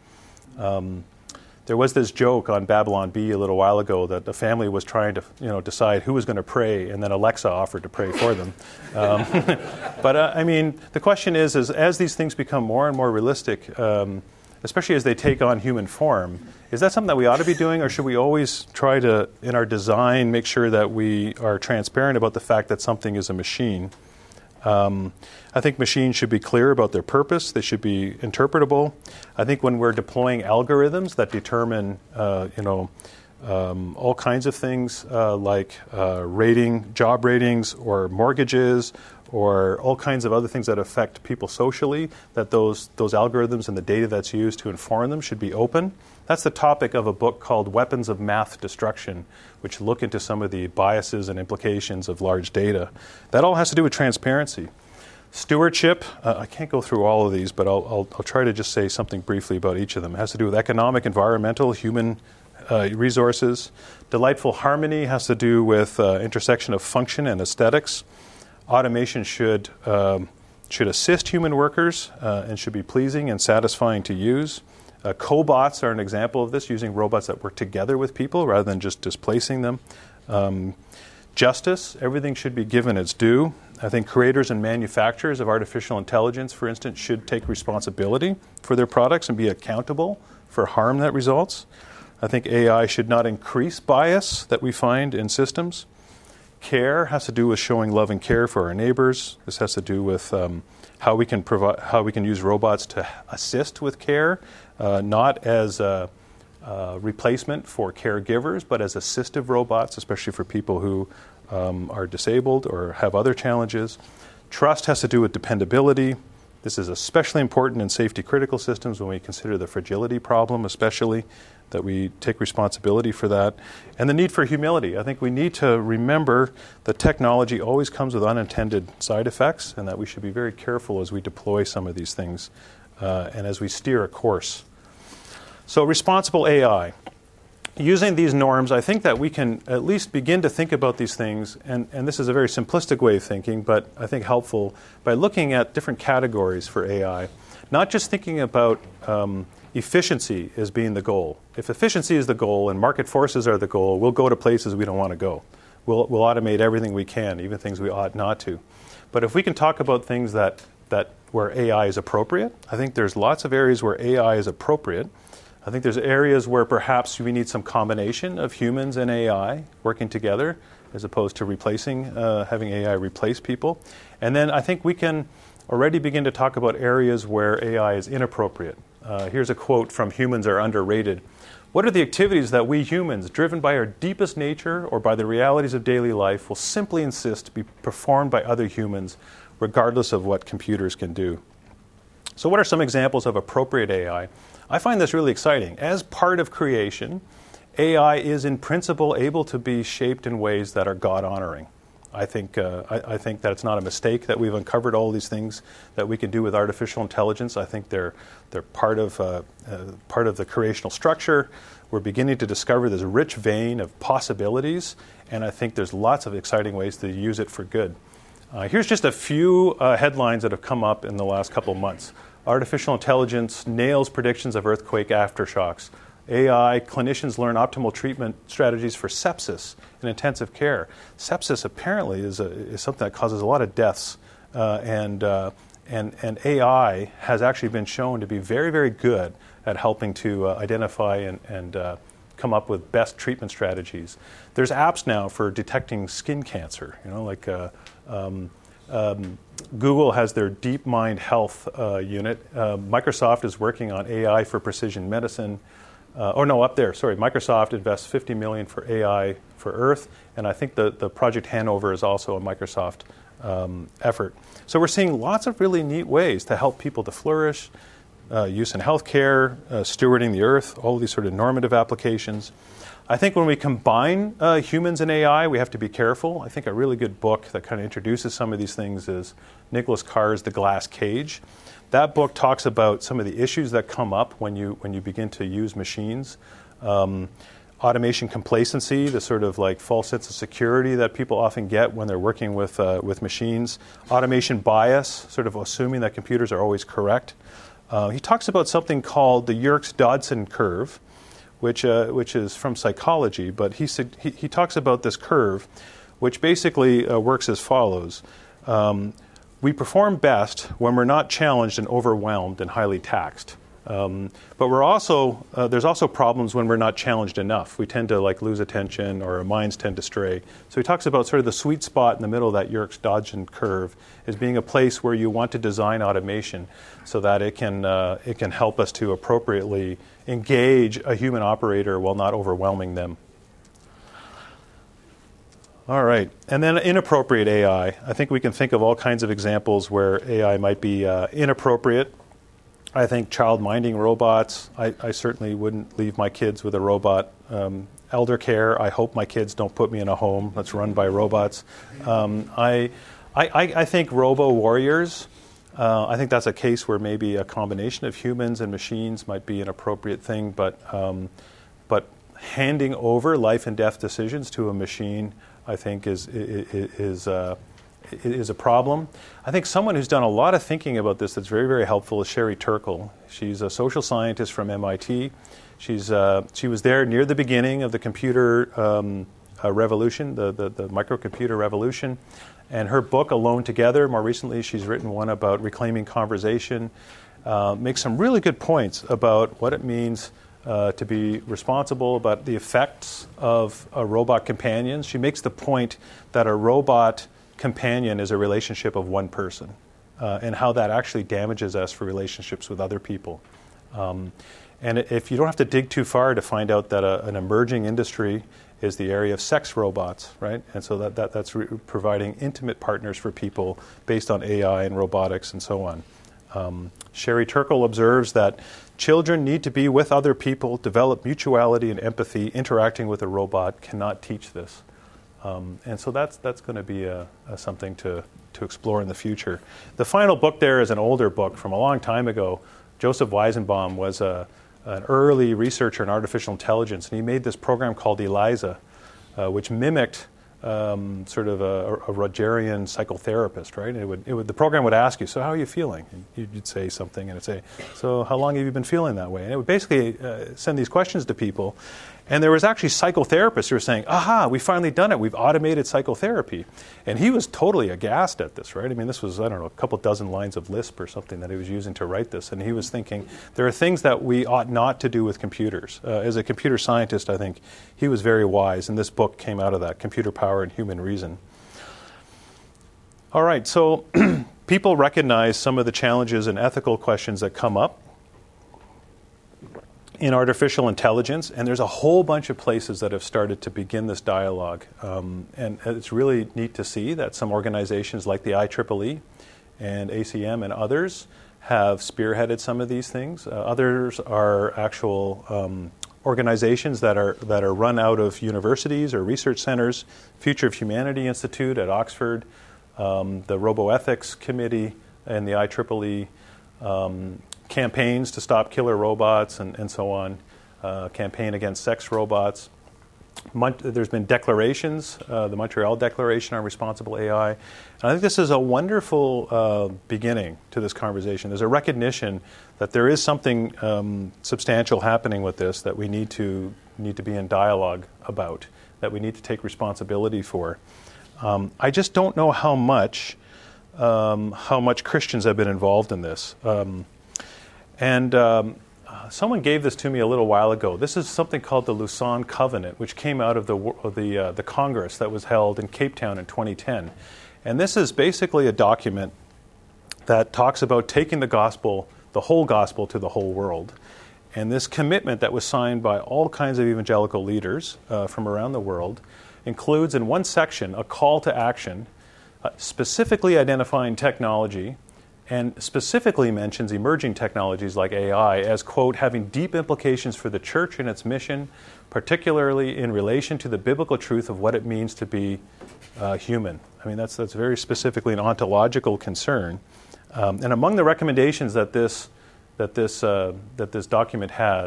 Um, there was this joke on Babylon Bee a little while ago that the family was trying to, you know, decide who was going to pray, and then Alexa offered to pray for them. Um, but uh, I mean, the question is, is as these things become more and more realistic, um, especially as they take on human form, is that something that we ought to be doing, or should we always try to, in our design, make sure that we are transparent about the fact that something is a machine? Um, I think machines should be clear about their purpose. They should be interpretable. I think when we're deploying algorithms that determine, uh, you know, um, all kinds of things uh, like uh, rating, job ratings, or mortgages, or all kinds of other things that affect people socially, that those those algorithms and the data that's used to inform them should be open. That's the topic of a book called Weapons of Math Destruction, which look into some of the biases and implications of large data. That all has to do with transparency. Stewardship, uh, I can't go through all of these, but I'll, I'll, I'll try to just say something briefly about each of them. It has to do with economic, environmental, human uh, resources. Delightful harmony has to do with uh, intersection of function and aesthetics. Automation should, um, should assist human workers uh, and should be pleasing and satisfying to use. Uh, cobots are an example of this, using robots that work together with people rather than just displacing them. Um, justice, everything should be given its due. I think creators and manufacturers of artificial intelligence, for instance, should take responsibility for their products and be accountable for harm that results. I think A I should not increase bias that we find in systems. Care has to do with showing love and care for our neighbors. This has to do with um, how we can provide, how we can use robots to assist with care, uh, not as a, a replacement for caregivers, but as assistive robots, especially for people who um, are disabled or have other challenges. Trust has to do with dependability. This is especially important in safety-critical systems when we consider the fragility problem, especially, that we take responsibility for that. And the need for humility. I think we need to remember that technology always comes with unintended side effects, and that we should be very careful as we deploy some of these things uh, and as we steer a course. So responsible A I. Using these norms, I think that we can at least begin to think about these things, and, and this is a very simplistic way of thinking, but I think helpful, by looking at different categories for A I. Not just thinking about um, efficiency as being the goal. If efficiency is the goal and market forces are the goal, we'll go to places we don't want to go. We'll, we'll automate everything we can, even things we ought not to. But if we can talk about things that, that where A I is appropriate, I think there's lots of areas where A I is appropriate. I think there's areas where perhaps we need some combination of humans and A I working together, as opposed to replacing, uh, having A I replace people. And then I think we can already begin to talk about areas where A I is inappropriate. Uh, here's a quote from Humans Are Underrated. What are the activities that we humans, driven by our deepest nature or by the realities of daily life, will simply insist be performed by other humans, regardless of what computers can do? So what are some examples of appropriate A I? I find this really exciting. As part of creation, A I is in principle able to be shaped in ways that are God-honoring. I think uh, I, I think that it's not a mistake that we've uncovered all these things that we can do with artificial intelligence. I think they're they're part of uh, uh, part of the creational structure. We're beginning to discover this rich vein of possibilities, and I think there's lots of exciting ways to use it for good. Uh, here's just a few uh, headlines that have come up in the last couple of months. Artificial intelligence nails predictions of earthquake aftershocks. A I, clinicians learn optimal treatment strategies for sepsis in intensive care. Sepsis apparently is, a, is something that causes a lot of deaths, uh, and, uh, and, and A I has actually been shown to be very, very good at helping to uh, identify and, and uh, come up with best treatment strategies. There's apps now for detecting skin cancer, you know, like uh, um, um, Google has their DeepMind Health uh, unit. Uh, Microsoft is working on A I for precision medicine. Uh, or no, up there, sorry, Microsoft invests fifty million dollars for A I for Earth, and I think the, the Project Hanover is also a Microsoft um, effort. So we're seeing lots of really neat ways to help people to flourish, uh, use in healthcare, uh, stewarding the Earth, all these sort of normative applications. I think when we combine uh, humans and A I, we have to be careful. I think a really good book that kind of introduces some of these things is Nicholas Carr's The Glass Cage. That book talks about some of the issues that come up when you when you begin to use machines. Um, automation complacency, the sort of like false sense of security that people often get when they're working with uh, with machines. Automation bias, sort of assuming that computers are always correct. Uh, he talks about something called the Yerkes-Dodson curve, which uh, which is from psychology, but he, he he talks about this curve, which basically uh, works as follows. Um, we perform best when we're not challenged and overwhelmed and highly taxed. Um, but we're also uh, there's also problems when we're not challenged enough. We tend to like lose attention, or our minds tend to stray. So he talks about sort of the sweet spot in the middle of that Yerkes-Dodson curve as being a place where you want to design automation so that it can uh, it can help us to appropriately engage a human operator while not overwhelming them. All right, and then inappropriate A I. I think we can think of all kinds of examples where A I might be uh, inappropriate. I think child minding robots. I, I certainly wouldn't leave my kids with a robot. Um, elder care. I hope my kids don't put me in a home that's run by robots. Um, I, I, I think robo warriors. Uh, I think that's a case where maybe a combination of humans and machines might be an appropriate thing. But um, but handing over life and death decisions to a machine, I think, is is. is uh, is a problem. I think someone who's done a lot of thinking about this that's very, very helpful is Sherry Turkle. She's a social scientist from M I T. She's uh, she was there near the beginning of the computer um, uh, revolution, the, the, the microcomputer revolution. And her book, Alone Together, more recently she's written one about reclaiming conversation, uh, makes some really good points about what it means uh, to be responsible, about the effects of a robot companion. She makes the point that a robot companion is a relationship of one person, uh, and how that actually damages us for relationships with other people. Um, and if you don't have to dig too far to find out that a, an emerging industry is the area of sex robots, right? And so that, that that's re- providing intimate partners for people based on A I and robotics and so on. Um, Sherry Turkle observes that children need to be with other people, develop mutuality and empathy. Interacting with a robot cannot teach this. Um, and so that's that's going to be a, a something to, to explore in the future. The final book there is an older book from a long time ago. Joseph Weizenbaum was a, an early researcher in artificial intelligence, and he made this program called ELIZA, uh, which mimicked um, sort of a, a Rogerian psychotherapist, right? It would, it would, the program would ask you, so how are you feeling? And you'd say something, and it'd say, so how long have you been feeling that way? And it would basically uh, send these questions to people. And there was actually psychotherapists who were saying, aha, we've finally done it. We've automated psychotherapy. And he was totally aghast at this, right? I mean, this was, I don't know, a couple dozen lines of Lisp or something that he was using to write this. And he was thinking, there are things that we ought not to do with computers. Uh, as a computer scientist, I think he was very wise. And this book came out of that, Computer Power and Human Reason. All right, so people recognize some of the challenges and ethical questions that come up in artificial intelligence, and there's a whole bunch of places that have started to begin this dialogue. Um, and it's really neat to see that some organizations like the I triple E and A C M and others have spearheaded some of these things. Uh, others are actual um, organizations that are that are run out of universities or research centers. Future of Humanity Institute at Oxford, um, the RoboEthics Committee and the I triple E, um, campaigns to stop killer robots and, and so on, uh, campaign against sex robots. Mon- there's been declarations, uh, the Montreal Declaration on Responsible A I. And I think this is a wonderful uh, beginning to this conversation. There's a recognition that there is something um, substantial happening with this that we need to need to be in dialogue about, that we need to take responsibility for. Um, I just don't know how much um, how much Christians have been involved in this. Um, And um, uh, someone gave this to me a little while ago. This is something called the Lausanne Covenant, which came out of the of the uh, the Congress that was held in Cape Town in twenty ten. And this is basically a document that talks about taking the gospel, the whole gospel, to the whole world. And this commitment that was signed by all kinds of evangelical leaders uh, from around the world includes in one section a call to action, uh, specifically identifying technology, and specifically mentions emerging technologies like A I as, quote, having deep implications for the church and its mission, particularly in relation to the biblical truth of what it means to be uh, human. I mean, that's that's very specifically an ontological concern. Um, and among the recommendations that this that this uh, that this document has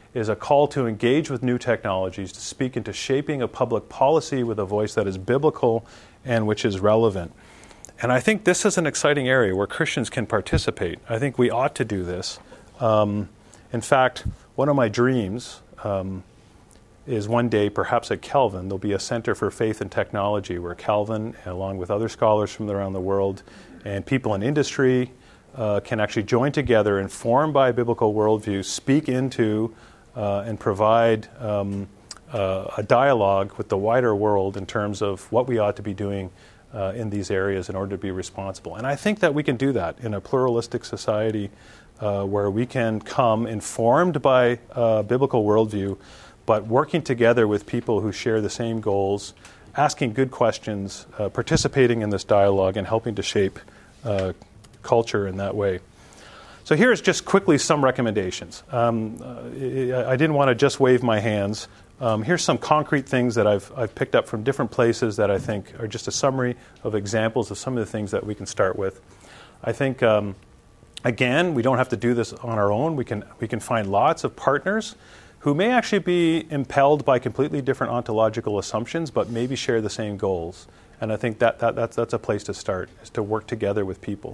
is a call to engage with new technologies, to speak into shaping a public policy with a voice that is biblical and which is relevant. And I think this is an exciting area where Christians can participate. I think we ought to do this. Um, in fact, one of my dreams um, is one day, perhaps at Calvin, there'll be a Center for Faith and Technology where Calvin, along with other scholars from around the world and people in industry, uh, can actually join together, informed by a biblical worldview, speak into uh, and provide um, uh, a dialogue with the wider world in terms of what we ought to be doing uh, in these areas in order to be responsible. And I think that we can do that in a pluralistic society uh, where we can come informed by a biblical worldview, but working together with people who share the same goals, asking good questions, uh, participating in this dialogue, and helping to shape uh, culture in that way. So here's just quickly some recommendations. Um, uh, I didn't want to just wave my hands. Um, here's some concrete things that I've, I've picked up from different places that I think are just a summary of examples of some of the things that we can start with. I think, um, again, we don't have to do this on our own. We can, we can find lots of partners who may actually be impelled by completely different ontological assumptions, but maybe share the same goals. And I think that, that that's, that's a place to start, is to work together with people.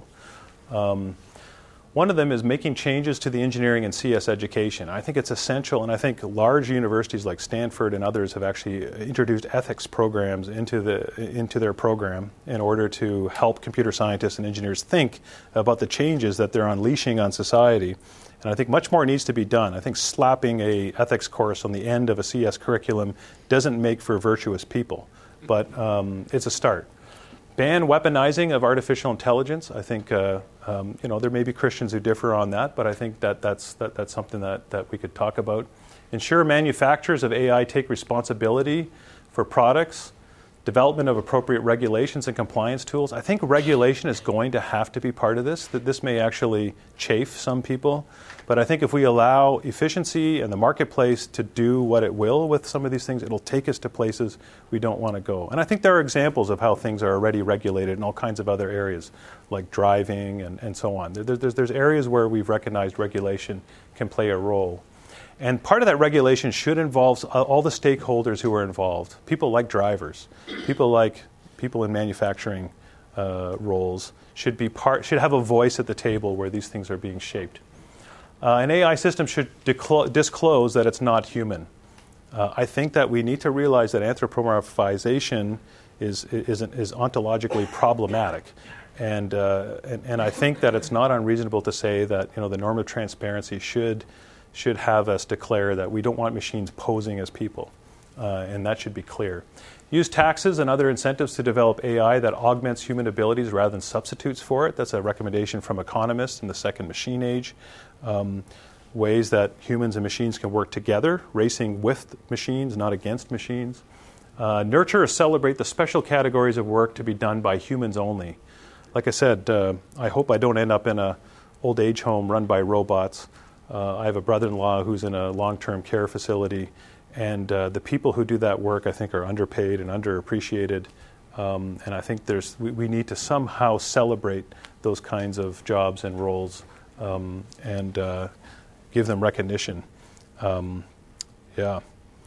Um, one of them is making changes to the engineering and C S education. I think it's essential, and I think large universities like Stanford and others have actually introduced ethics programs into the into their program in order to help computer scientists and engineers think about the changes that they're unleashing on society. And I think much more needs to be done. I think slapping a ethics course on the end of a C S curriculum doesn't make for virtuous people, but um, it's a start. Ban weaponizing of artificial intelligence. I think uh, um, you know there may be Christians who differ on that, but I think that that's that, that's something that, that we could talk about. Ensure manufacturers of A I take responsibility for products. Development of appropriate regulations and compliance tools. I think regulation is going to have to be part of this. That this may actually chafe some people, but I think if we allow efficiency and the marketplace to do what it will with some of these things, it'll take us to places we don't want to go. And I think there are examples of how things are already regulated in all kinds of other areas, like driving and, and so on. There, there's, there's areas where we've recognized regulation can play a role. And part of that regulation should involve all the stakeholders who are involved. People like drivers, people like people in manufacturing uh, roles should be part, should have a voice at the table where these things are being shaped. Uh, an A I system should declo- disclose that it's not human. Uh, I think that we need to realize that anthropomorphization is is, is ontologically problematic. And, uh, and and I think that it's not unreasonable to say that you know the norm of transparency should should have us declare that we don't want machines posing as people, uh, and that should be clear. Use taxes and other incentives to develop A I that augments human abilities rather than substitutes for it. That's a recommendation from economists in the second machine age. Um, ways that humans and machines can work together, racing with machines, not against machines. Uh, nurture or celebrate the special categories of work to be done by humans only. Like I said, uh, I hope I don't end up in a old age home run by robots. Uh, I have a brother-in-law who's in a long-term care facility, and uh, the people who do that work, I think, are underpaid and underappreciated. Um, and I think there's we, we need to somehow celebrate those kinds of jobs and roles um, and uh, give them recognition. Um, yeah.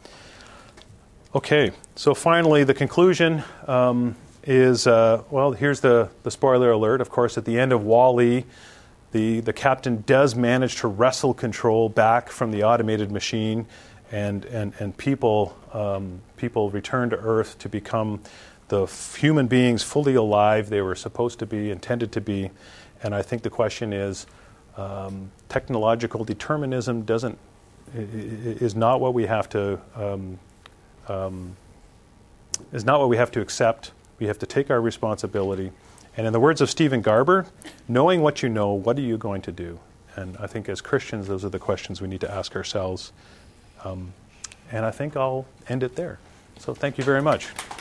Okay. So finally, the conclusion um, is uh, well. Here's the the spoiler alert. Of course, at the end of WALL-E. The, the captain does manage to wrestle control back from the automated machine, and, and, and people, um, people return to Earth to become the f- human beings fully alive they were supposed to be, intended to be. And I think the question is, um, technological determinism doesn't, is not what we have to, um, um, is not what we have to accept. We have to take our responsibility. And in the words of Stephen Garber, knowing what you know, what are you going to do? And I think as Christians, those are the questions we need to ask ourselves. Um, and I think I'll end it there. So thank you very much.